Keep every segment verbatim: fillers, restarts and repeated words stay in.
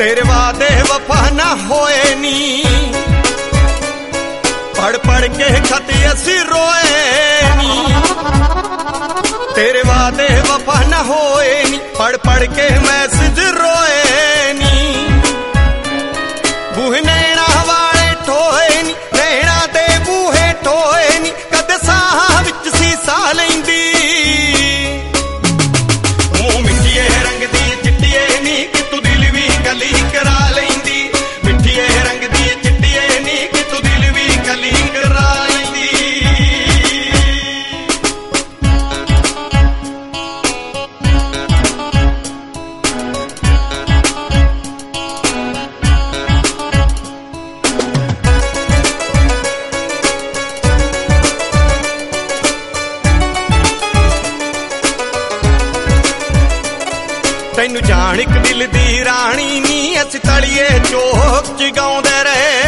तेरे वादे वफा ना होए नी, पढ़ पढ़ के खत असी रोए नी। तेरे वादे वफा ना होए नी, पढ़ पढ़ के मैसेज रोए नी। बूहे नैना वाले ठोए नी, नैना दे बूहे ठोए नी, कद साह विच सीसा लैंदी। मूं मिट्टिए रंग दी चिट्टिए नी, कि तू दिल भी गली करा लैंदी। मिट्टिए रंग दी चिट्टिए नी, कि तू दिल भी गली करा लैंदी। तैनू जान इक दिल दी राणी नी, अस तलिए चौक च गाउंदे रहे।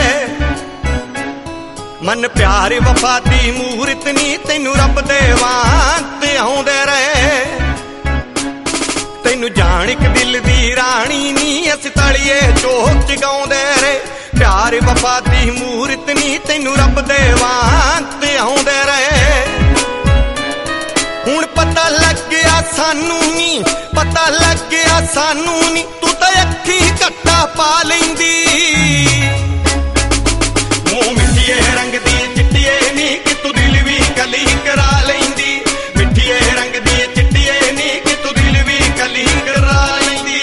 मन प्यार वफा दी मूरत नी, तैनू रब दे वांग आउंदे रहे। तैनू जान इक दिल दी राणी नी, अस तलिए चौक च गाउंदे रहे। प्यार वफा दी मूरत नी, तैनू रब दे वांग आउंदे रहे। हुण पता लग गया सानू नी, पता लग गया सानू नी, तू तो अखी कट्टा पा लैंदी। मूं मिट्टिए रंग दी चिट्टिए नी, कि तू दिल भी गली करा लैंदी। मिट्टिए रंग दी चिट्टिए नी, कि तू दिल भी गली करा लैंदी।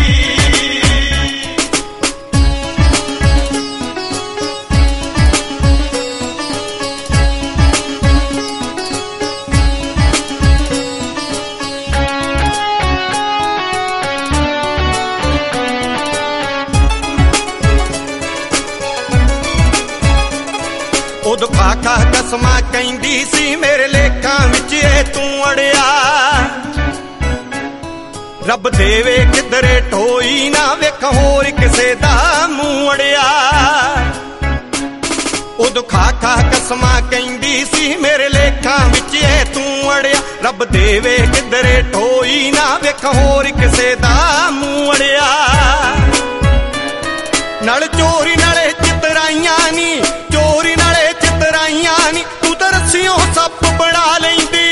उदों काका कसमां कहंदी सी, मेरे लेखां विच ए तू अड़िया। रब देवे किधरे ढोई ना, वेख होर किसे दा मूंह अड़िया। उदों काका कसमां कहंदी सी, मेरे लेखां विच ए तू अड़िया। रब देवे किधरे ढोई ना, वेख होर किसे दा मूंह अड़िया। नाल चोरी नाले चितराइयां नी, चोरी नाले चितराइयां नी, तू तो रस्सियों सप बना लैंदी।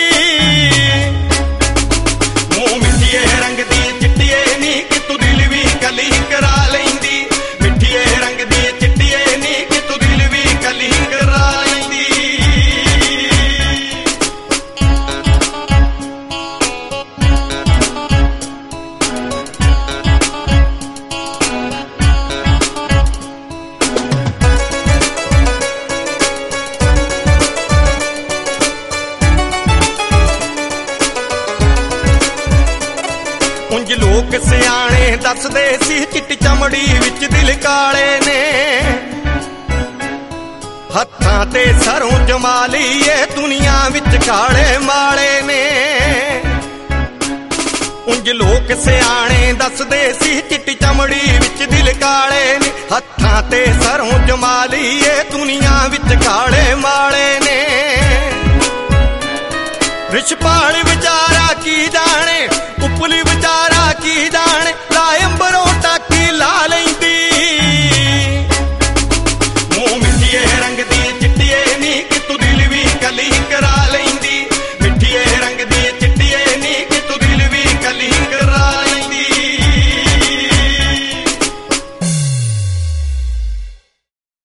मूं मिट्टिए रंग दी चिट्टिए नी, कि तू दिल भी गली करा लैंदी। मिट्टिए रंग दी चिट्टिए नी, कि तू दिल भी गली करा लैंदी। उंज लोक सियाणे दसदे सी, चिट्टी चमड़ी विच दिल काले ने। हत्थां ते सरों जमाली ए, दुनिया विच काले माले ने। उंज लोक सियाणे दसदे सी, चिट्टी चमड़ी विच दिल काले ने। हत्थां ते सरों जमाली ए, दुनिया विच काले माले ने। रिछपाल विचारा की जाने,